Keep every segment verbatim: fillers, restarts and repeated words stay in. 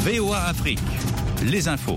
V O A Afrique, les infos.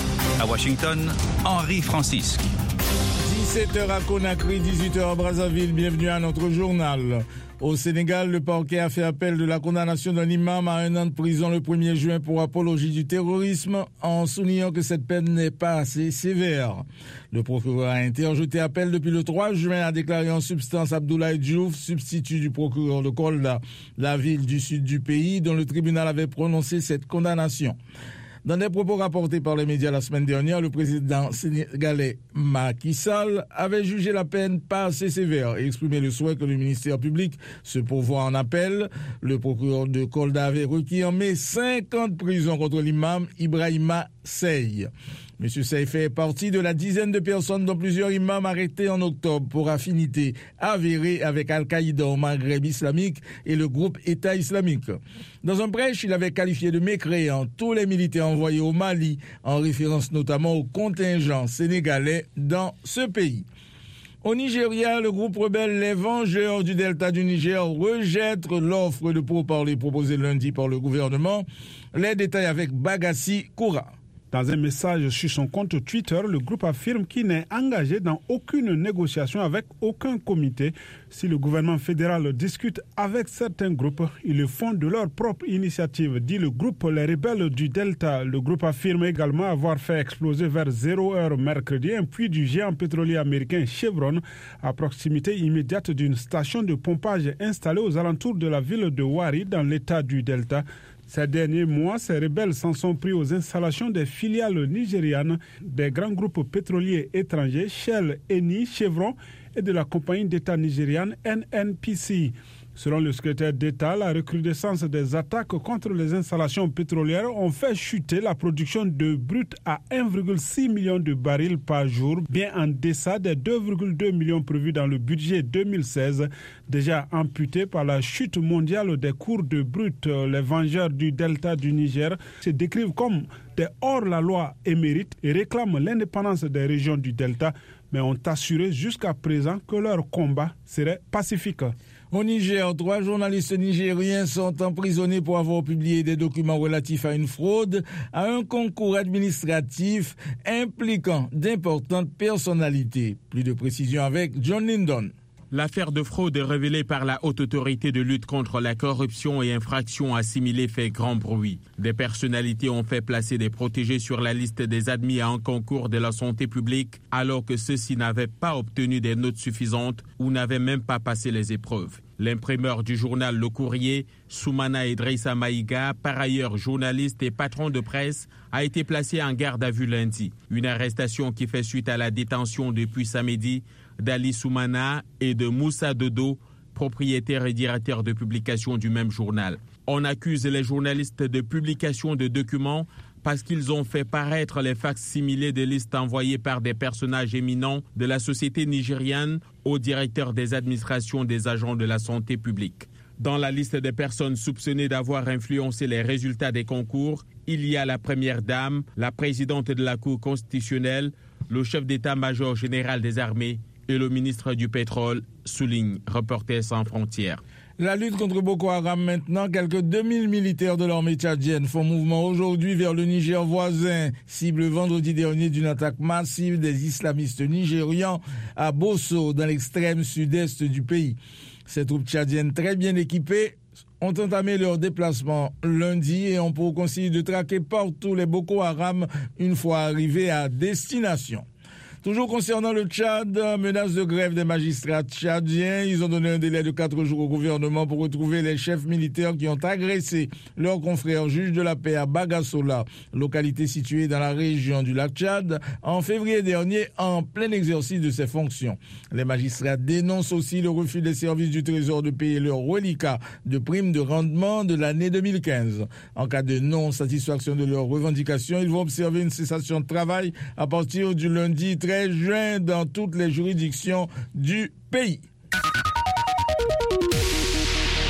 À Washington, Henri Francisque. dix-sept heures à Conakry, dix-huit heures à Brazzaville. Bienvenue à notre journal. Au Sénégal, le parquet a fait appel de la condamnation d'un imam à un an de prison le premier juin pour apologie du terrorisme, en soulignant que cette peine n'est pas assez sévère. Le procureur a interjeté appel depuis le trois juin, a déclaré en substance Abdoulaye Diouf, substitut du procureur de Kolda, la ville du sud du pays, dont le tribunal avait prononcé cette condamnation. Dans des propos rapportés par les médias la semaine dernière, le président sénégalais Macky Sall avait jugé la peine pas assez sévère et exprimé le souhait que le ministère public se pourvoie en appel. Le procureur de Kolda avait requis en mai cinquante prisons contre l'imam Ibrahima Sey. M. Sey fait partie de la dizaine de personnes dont plusieurs imams arrêtés en octobre pour affinité avérée avec Al-Qaïda au Maghreb islamique et le groupe État islamique. Dans un prêche, il avait qualifié de mécréants tous les militaires envoyés au Mali, en référence notamment au contingent sénégalais dans ce pays. Au Nigeria, le groupe rebelle Les Vengeurs du Delta du Niger rejette l'offre de pourparlers proposée lundi par le gouvernement. Les détails avec Bagassi Koura. Dans un message sur son compte Twitter, le groupe affirme qu'il n'est engagé dans aucune négociation avec aucun comité. Si le gouvernement fédéral discute avec certains groupes, ils le font de leur propre initiative, dit le groupe Les Rebelles du Delta. Le groupe affirme également avoir fait exploser vers zéro heure mercredi un puits du géant pétrolier américain Chevron à proximité immédiate d'une station de pompage installée aux alentours de la ville de Warri dans l'état du Delta. Ces derniers mois, ces rebelles s'en sont pris aux installations des filiales nigérianes des grands groupes pétroliers étrangers Shell, Eni, Chevron et de la compagnie d'État nigériane N N P C. Selon le secrétaire d'État, la recrudescence des attaques contre les installations pétrolières ont fait chuter la production de brut à un virgule six million de barils par jour, bien en deçà des deux virgule deux millions prévus dans le budget deux mille seize, déjà amputé par la chute mondiale des cours de brut. Les Vengeurs du Delta du Niger se décrivent comme des hors-la-loi émérites et réclament l'indépendance des régions du Delta, mais ont assuré jusqu'à présent que leur combat serait pacifique. Au Niger, trois journalistes nigériens sont emprisonnés pour avoir publié des documents relatifs à une fraude à un concours administratif impliquant d'importantes personnalités. Plus de précisions avec John Lindon. L'affaire de fraude révélée par la Haute Autorité de lutte contre la corruption et infractions assimilées fait grand bruit. Des personnalités ont fait placer des protégés sur la liste des admis à un concours de la santé publique alors que ceux-ci n'avaient pas obtenu des notes suffisantes ou n'avaient même pas passé les épreuves. L'imprimeur du journal Le Courrier, Soumana Idrissa Maïga, par ailleurs journaliste et patron de presse, a été placé en garde à vue lundi. Une arrestation qui fait suite à la détention depuis samedi d'Ali Soumana et de Moussa Dodo, propriétaire et directeur de publication du même journal. On accuse les journalistes de publication de documents parce qu'ils ont fait paraître les facs-similés des listes envoyées par des personnages éminents de la société nigériane au directeur des administrations des agents de la santé publique. Dans la liste des personnes soupçonnées d'avoir influencé les résultats des concours, il y a la première dame, la présidente de la Cour constitutionnelle, le chef d'état-major général des armées et le ministre du pétrole, souligne Reporters sans frontières. La lutte contre Boko Haram maintenant, quelques deux mille militaires de l'armée tchadienne font mouvement aujourd'hui vers le Niger voisin, cible vendredi dernier d'une attaque massive des islamistes nigérians à Bosso, dans l'extrême sud-est du pays. Ces troupes tchadiennes très bien équipées ont entamé leur déplacement lundi et ont pour consigne de traquer partout les Boko Haram une fois arrivés à destination. Toujours concernant le Tchad, menace de grève des magistrats tchadiens. Ils ont donné un délai de quatre jours au gouvernement pour retrouver les chefs militaires qui ont agressé leurs confrères juges de la paix à Bagassola, localité située dans la région du lac Tchad, en février dernier, en plein exercice de ses fonctions. Les magistrats dénoncent aussi le refus des services du Trésor de payer leur reliquat de primes de rendement de l'année deux mille quinze. En cas de non-satisfaction de leurs revendications, ils vont observer une cessation de travail à partir du lundi treize juin dans toutes les juridictions du pays.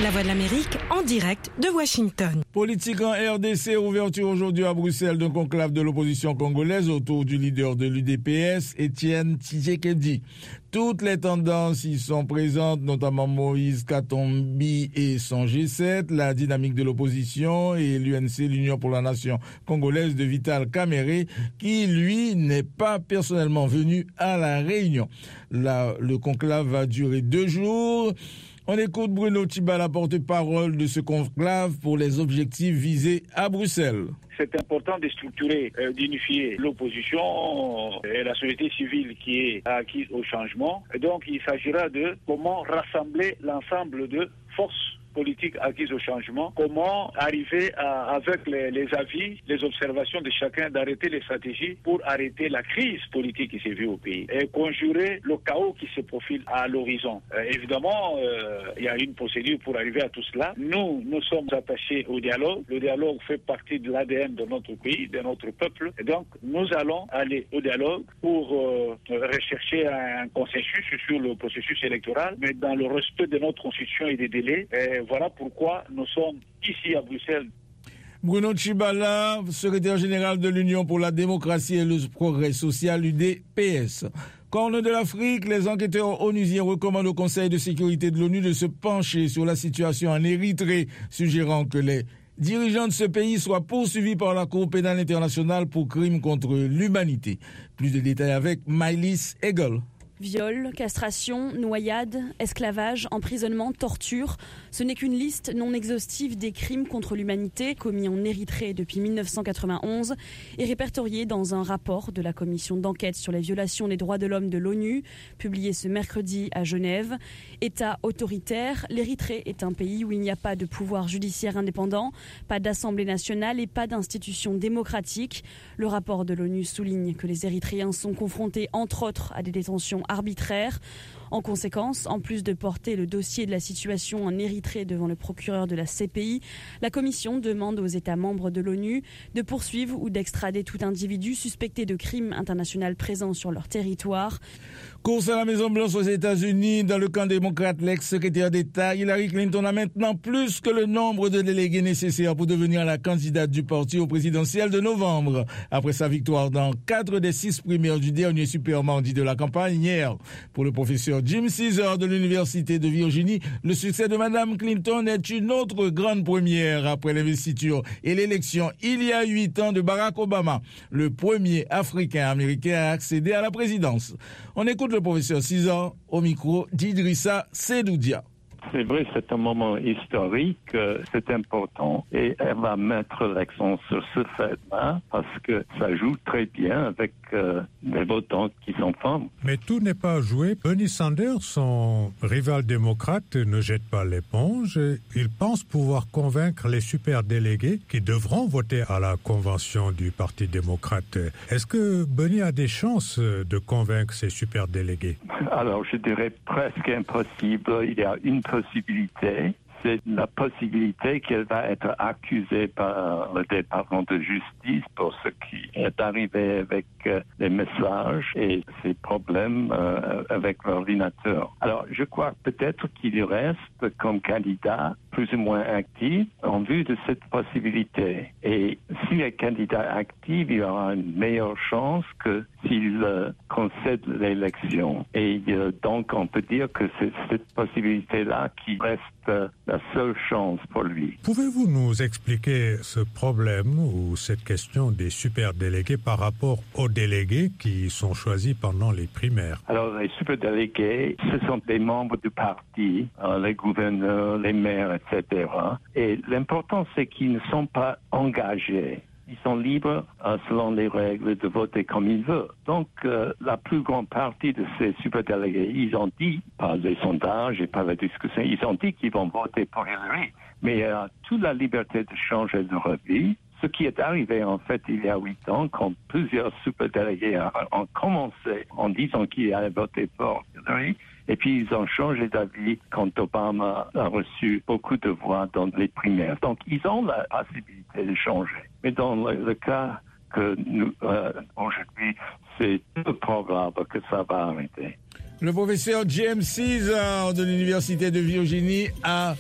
La Voix de l'Amérique en direct de Washington. Politique en R D C, ouverture aujourd'hui à Bruxelles d'un conclave de l'opposition congolaise autour du leader de l'U D P S, Étienne Tshisekedi. Toutes les tendances y sont présentes, notamment Moïse Katumbi et son G sept, la dynamique de l'opposition et l'U N C, l'Union pour la Nation congolaise de Vital Kamerhe, qui, lui, n'est pas personnellement venu à la réunion. Là, le conclave va durer deux jours. On écoute Bruno Tshibala, porte-parole de ce conclave pour les objectifs visés à Bruxelles. C'est important de structurer, euh, d'unifier l'opposition et la société civile qui est acquise au changement. Et donc il s'agira de comment rassembler l'ensemble de forces politique acquise au changement, comment arriver à, avec les, les avis, les observations de chacun, d'arrêter les stratégies pour arrêter la crise politique qui s'est vue au pays et conjurer le chaos qui se profile à l'horizon. Euh, évidemment, euh, il y a une procédure pour arriver à tout cela. Nous, nous sommes attachés au dialogue. Le dialogue fait partie de l'A D N de notre pays, de notre peuple. Et donc, nous allons aller au dialogue pour euh, rechercher un consensus sur le processus électoral, mais dans le respect de notre constitution et des délais. Et voilà pourquoi nous sommes ici à Bruxelles. Bruno Tshibala, secrétaire général de l'Union pour la démocratie et le progrès social, U D P S. Corne de l'Afrique, les enquêteurs onusiens recommandent au Conseil de sécurité de l'ONU de se pencher sur la situation en Érythrée, suggérant que les dirigeants de ce pays soient poursuivis par la Cour pénale internationale pour crimes contre l'humanité. Plus de détails avec Maïlis Egel. Viol, castration, noyade, esclavage, emprisonnement, torture, ce n'est qu'une liste non exhaustive des crimes contre l'humanité commis en Érythrée depuis mille neuf cent quatre-vingt-onze et répertoriés dans un rapport de la commission d'enquête sur les violations des droits de l'homme de l'ONU, publié ce mercredi à Genève. État autoritaire, l'Érythrée est un pays où il n'y a pas de pouvoir judiciaire indépendant, pas d'assemblée nationale et pas d'institutions démocratiques. Le rapport de l'ONU souligne que les Érythréens sont confrontés entre autres à des détentions arbitraire. En conséquence, en plus de porter le dossier de la situation en Érythrée devant le procureur de la C P I, la Commission demande aux États membres de l'ONU de poursuivre ou d'extrader tout individu suspecté de crimes internationaux présents sur leur territoire. Course à la Maison-Blanche aux États-Unis, dans le camp démocrate, l'ex-secrétaire d'État Hillary Clinton a maintenant plus que le nombre de délégués nécessaires pour devenir la candidate du parti au présidentiel de novembre, après sa victoire dans quatre des six primaires du dernier super mardi de la campagne hier. Pour le professeur Jim Caesar de l'Université de Virginie, le succès de Mme Clinton est une autre grande première après l'investiture et l'élection il y a huit ans de Barack Obama, le premier Africain-Américain à accéder à la présidence. On écoute le professeur Caesar au micro d'Idrissa Sedoudia. C'est vrai, c'est un moment historique, euh, c'est important et elle va mettre l'accent sur ce fait-là parce que ça joue très bien avec euh, les votants qui sont femmes. Mais tout n'est pas joué. Bernie Sanders, son rival démocrate, ne jette pas l'éponge. Il pense pouvoir convaincre les superdélégués qui devront voter à la convention du Parti démocrate. Est-ce que Bernie a des chances de convaincre ces superdélégués? Alors, je dirais presque impossible. Il y a une possibilité, c'est la possibilité qu'elle va être accusée par le département de justice pour ce qui est arrivé avec euh, les messages et ses problèmes euh, avec l'ordinateur. Alors, je crois peut-être qu'il reste comme candidat plus ou moins actif en vue de cette possibilité. Et s'il est candidat actif, il aura une meilleure chance que s'il euh, concède l'élection. Et euh, donc, on peut dire que c'est cette possibilité-là qui reste euh, la seule chance pour lui. Pouvez-vous nous expliquer ce problème ou cette question des superdélégués par rapport aux délégués qui sont choisis pendant les primaires? Alors, les superdélégués, ce sont des membres du parti, euh, les gouverneurs, les maires, et cetera. Et l'important, c'est qu'ils ne sont pas engagés. Ils sont libres, euh, selon les règles, de voter comme ils veulent. Donc, euh, la plus grande partie de ces superdélégués, ils ont dit, par les sondages et par la discussion, ils ont dit qu'ils vont voter pour Hillary. Mais il euh, a toute la liberté de changer leur avis. Ce qui est arrivé, en fait, il y a huit ans, quand plusieurs superdélégués ont commencé en disant qu'ils allaient voter pour Hillary. Et puis, ils ont changé d'avis quand Obama a reçu beaucoup de voix dans les primaires. Donc, ils ont la possibilité de changer. Mais dans le, le cas que nous, euh, aujourd'hui, c'est peu probable que ça va arrêter. Le professeur James Caesar de l'Université de Virginie à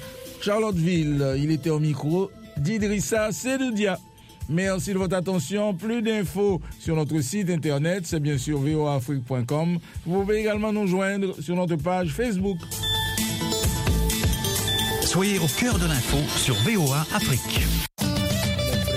Charlottesville. Il était au micro d'Idrissa Sedoudia. Merci de votre attention. Plus d'infos sur notre site internet, c'est bien sûr v o a afrique point com. Vous pouvez également nous joindre sur notre page Facebook. Soyez au cœur de l'info sur V O A Afrique.